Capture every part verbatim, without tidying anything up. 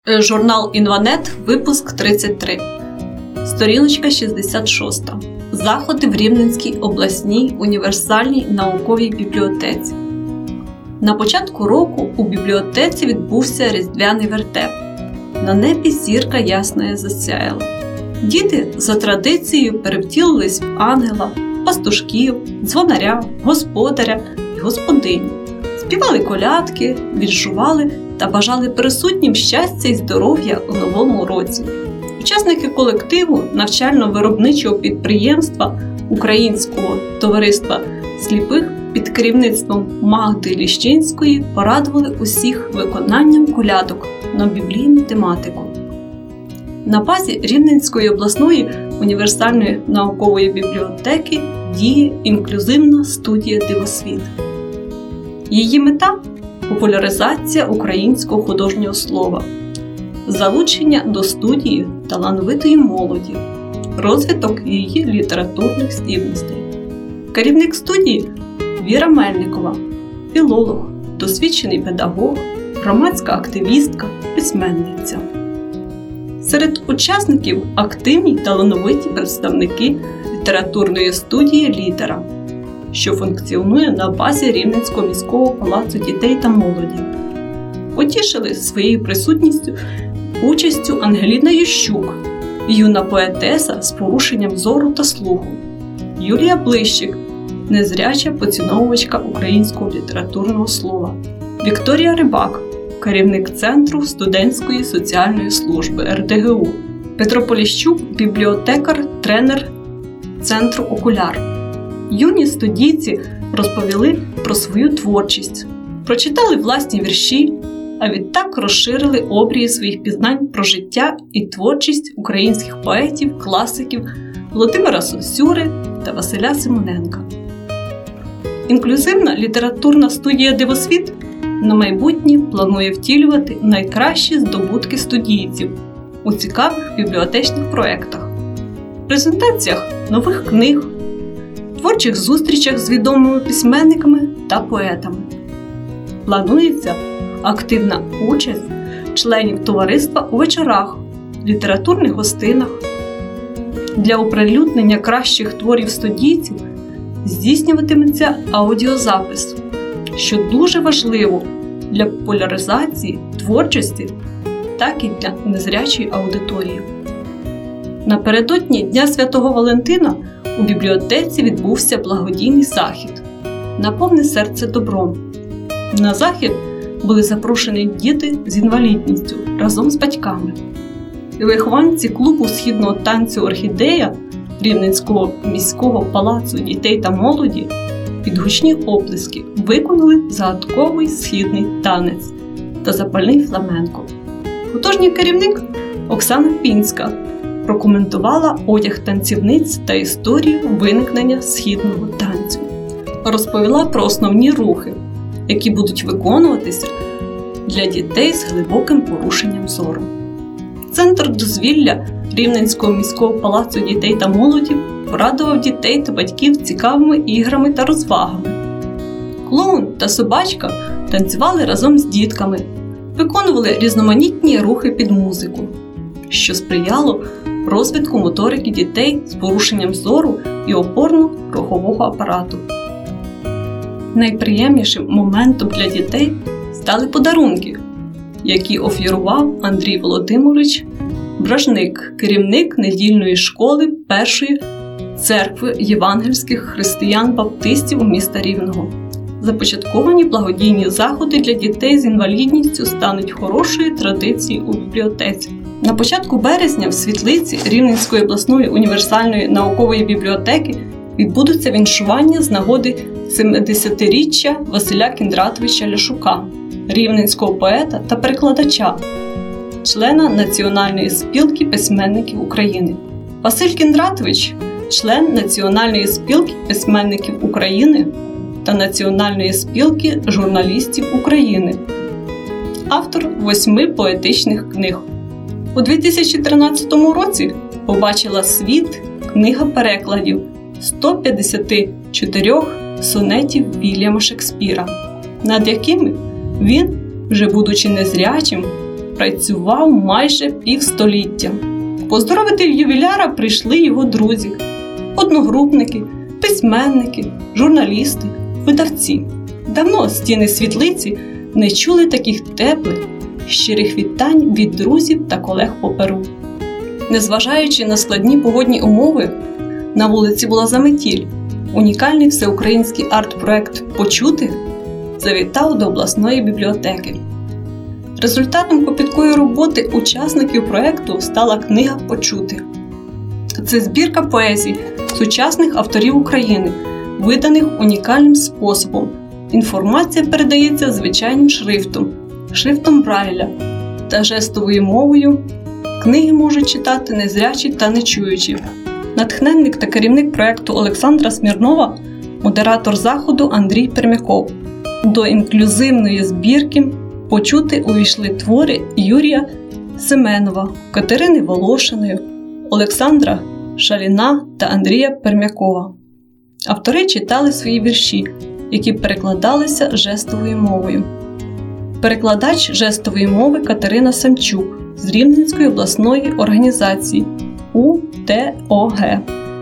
Журнал «Інванет», випуск тридцять три. Сторіночка шістдесят шість. Заходи в Рівненській обласній універсальній науковій бібліотеці. На початку року у бібліотеці відбувся різдвяний вертеп. На небі зірка ясна засяяла. Діти за традицією перевтілились в ангела, пастушків, дзвонаря, господаря і господиню. Співали колядки, віршували та бажали присутнім щастя і здоров'я у новому році. Учасники колективу навчально-виробничого підприємства Українського товариства сліпих під керівництвом Магди Ліщинської порадували усіх виконанням колядок на біблійну тематику. На базі Рівненської обласної універсальної наукової бібліотеки діє інклюзивна студія «Дивосвіт». Її мета – популяризація українського художнього слова, залучення до студії талановитої молоді, розвиток її літературних здібностей. Керівник студії – Віра Мельникова, філолог, досвідчений педагог, громадська активістка, письменниця. Серед учасників активні талановиті представники літературної студії «Літера», що функціонує на базі Рівненського міського палацу дітей та молоді. Потішили своєю присутністю участю Ангеліна Ющук, юна поетеса з порушенням зору та слуху, Юлія Блищик, незряча поціновувачка українського літературного слова, Вікторія Рибак, керівник Центру студентської соціальної служби ер де ге у, Петро Поліщук, бібліотекар, тренер Центру «Окуляр». Юні студійці розповіли про свою творчість, прочитали власні вірші, а відтак розширили обрії своїх пізнань про життя і творчість українських поетів, класиків Володимира Сосюри та Василя Симоненка. Інклюзивна літературна студія «Дивосвіт» на майбутнє планує втілювати найкращі здобутки студійців у цікавих бібліотечних проєктах, презентаціях нових книг, творчих зустрічах з відомими письменниками та поетами. Планується активна участь членів товариства у вечорах, літературних гостинах. Для оприлюднення кращих творів студійців здійснюватиметься аудіозапис, що дуже важливо для популяризації творчості, так і для незрячої аудиторії. Напередодні Дня Святого Валентина у бібліотеці відбувся благодійний захід «Наповни серце добром». На захід були запрошені діти з інвалідністю разом з батьками. Вихованці клубу східного танцю «Орхідея» Рівненського міського палацу дітей та молоді під гучні оплески виконали загадковий східний танець та запальний фламенко. Художній керівник Оксана Пінська прокоментувала одяг танцівниць та історію виникнення східного танцю. Розповіла про основні рухи, які будуть виконуватися для дітей з глибоким порушенням зору. Центр дозвілля Рівненського міського палацу дітей та молоді порадував дітей та батьків цікавими іграми та розвагами. Клоун та собачка танцювали разом з дітками, виконували різноманітні рухи під музику, що сприяло розвитку моторики дітей з порушенням зору і опорно-рухового апарату. Найприємнішим моментом для дітей стали подарунки, які оферував Андрій Володимирович Бражник, керівник недільної школи Першої церкви євангельських християн-баптистів міста Рівного. Започатковані благодійні заходи для дітей з інвалідністю стануть хорошою традицією у бібліотеці. На початку березня в світлиці Рівненської обласної універсальної наукової бібліотеки відбудуться віншування з нагоди семидесятиріччя Василя Кіндратовича Ляшука, рівненського поета та перекладача, члена Національної спілки письменників України. Василь Кіндратович – член Національної спілки письменників України та Національної спілки журналістів України, автор восьми поетичних книг. У дві тисячі тринадцятому році побачила світ книга перекладів ста п'ятдесяти чотирьох сонетів Вільяма Шекспіра, над якими він, вже будучи незрячим, працював майже півстоліття. Поздоровити ювіляра прийшли його друзі, одногрупники, письменники, журналісти, видавці. Давно стіни світлиці не чули таких теплих, щирих вітань від друзів та колег по перу. Незважаючи на складні погодні умови, на вулиці була заметіль. Унікальний всеукраїнський арт-проект «Почути» завітав до обласної бібліотеки. Результатом копіткої роботи учасників проекту стала книга «Почути». Це збірка поезій сучасних авторів України, виданих унікальним способом. Інформація передається звичайним шрифтом, шрифтом Брайля та жестовою мовою. Книги можуть читати незрячі та нечуючі. Натхненник та керівник проєкту Олександра Смірнова, модератор заходу Андрій Пермяков. До інклюзивної збірки «Почути» увійшли твори Юрія Семенова, Катерини Волошиної, Олександра Шаліна та Андрія Пермякова. Автори читали свої вірші, які перекладалися жестовою мовою. Перекладач жестової мови Катерина Самчук з Рівненської обласної організації У Т О Г.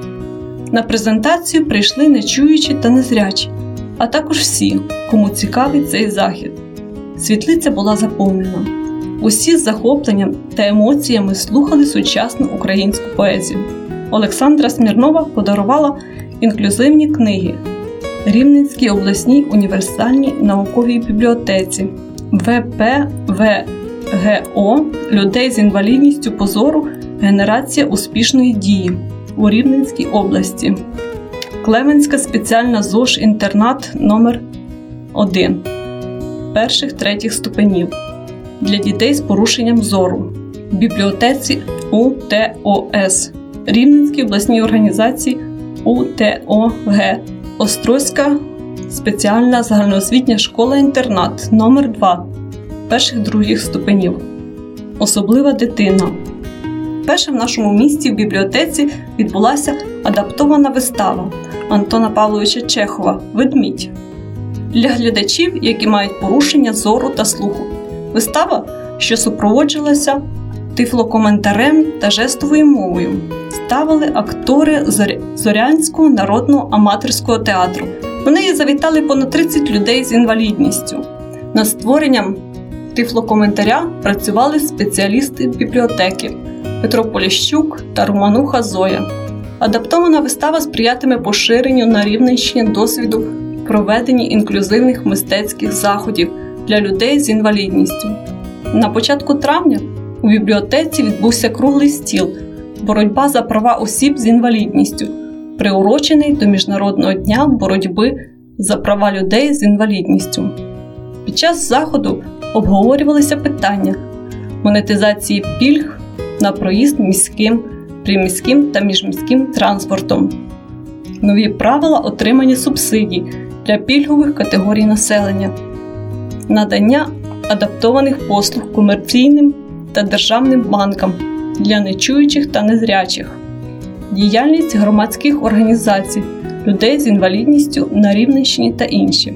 На презентацію прийшли нечуючі та незрячі, а також всі, кому цікавий цей захід. Світлиця була заповнена. Усі з захопленням та емоціями слухали сучасну українську поезію. Олександра Смірнова подарувала інклюзивні книги Рівненській обласній універсальній науковій бібліотеці В П В Г О людей з інвалідністю по зору «Генерація успішної дії» у Рівненській області. Клевенська спеціальна ЗОЖ-інтернат номер один перших-третіх ступенів для дітей з порушенням зору в бібліотеці У Т О С Рівненській обласній організації У Т О Г. Острозька спеціальна загальноосвітня школа-інтернат номер два перших-других ступенів. Особлива дитина. Перша в нашому місті в бібліотеці відбулася адаптована вистава Антона Павловича Чехова «Ведмідь» для глядачів, які мають порушення зору та слуху. Вистава, що супроводжувалася тифлокоментарем та жестовою мовою, ставили актори Зорянського народного аматорського театру. На неї завітали понад тридцять людей з інвалідністю. Над створенням тифлокоментаря працювали спеціалісти бібліотеки Петро Поліщук та Романуха Зоя. Адаптована вистава сприятиме поширенню на Рівненщині досвіду проведення інклюзивних мистецьких заходів для людей з інвалідністю. На початку травня у бібліотеці відбувся круглий стіл «Боротьба за права осіб з інвалідністю», приурочений до Міжнародного дня боротьби за права людей з інвалідністю. Під час заходу обговорювалися питання монетизації пільг на проїзд міським, приміським та міжміським транспортом, нові правила отримання субсидій для пільгових категорій населення, надання адаптованих послуг комерційним та державним банкам для нечуючих та незрячих, діяльність громадських організацій, людей з інвалідністю на Рівненщині та інші.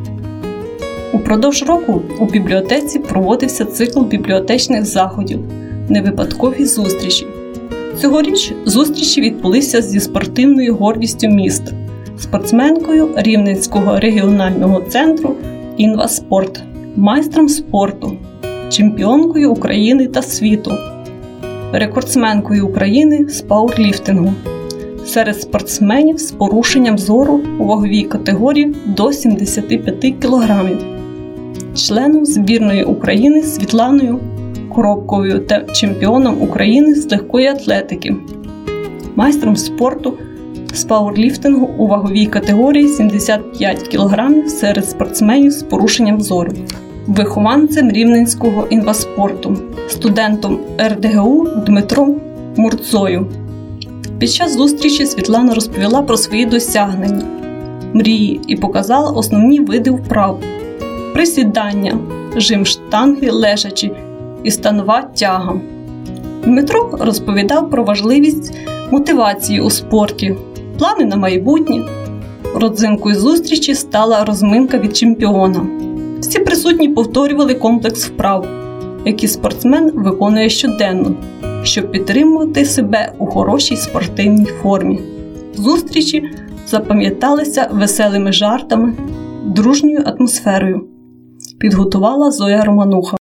Упродовж року у бібліотеці проводився цикл бібліотечних заходів «Невипадкові зустрічі». Цьогоріч зустрічі відбулися зі спортивною гордістю міста, спортсменкою Рівненського регіонального центру «Інваспорт», майстром спорту, чемпіонкою України та світу, рекордсменкою України з пауерліфтингу, серед спортсменів з порушенням зору у ваговій категорії до сімдесят п'ять кілограмів, членом збірної України Світланою Коробковою та чемпіоном України з легкої атлетики, майстром спорту з пауерліфтингу у ваговій категорії сімдесят п'ять кілограмів серед спортсменів з порушенням зору, вихованцем Рівненського інваспорту, студентом Р Д Г У Дмитром Мурцою. Під час зустрічі Світлана розповіла про свої досягнення, мрії і показала основні види вправ: присідання, жим штанги лежачи і станова тяга. Дмитро розповідав про важливість мотивації у спорті, плани на майбутнє. Родзинкою зустрічі стала розминка від чемпіона. Всі присутні повторювали комплекс вправ. які спортсмен виконує щоденно, щоб підтримувати себе у хорошій спортивній формі. Зустрічі запам'яталися веселими жартами, дружньою атмосферою. Підготувала Зоя Романуха.